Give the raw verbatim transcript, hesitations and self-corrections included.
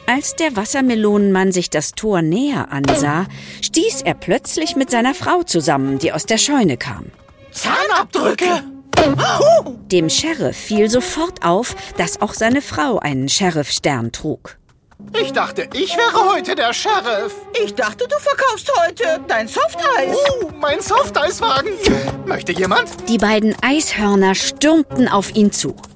Als der Wassermelonenmann sich das Tor näher ansah, stieß er plötzlich mit seiner Frau zusammen, die aus der Scheune kam. Zahnabdrücke! Dem Sheriff fiel sofort auf, dass auch seine Frau einen Sheriff-Stern trug. Ich dachte, ich wäre heute der Sheriff. Ich dachte, du verkaufst heute dein Softeis. Oh, mein Softeiswagen. Möchte jemand? Die beiden Eishörner stürmten auf ihn zu.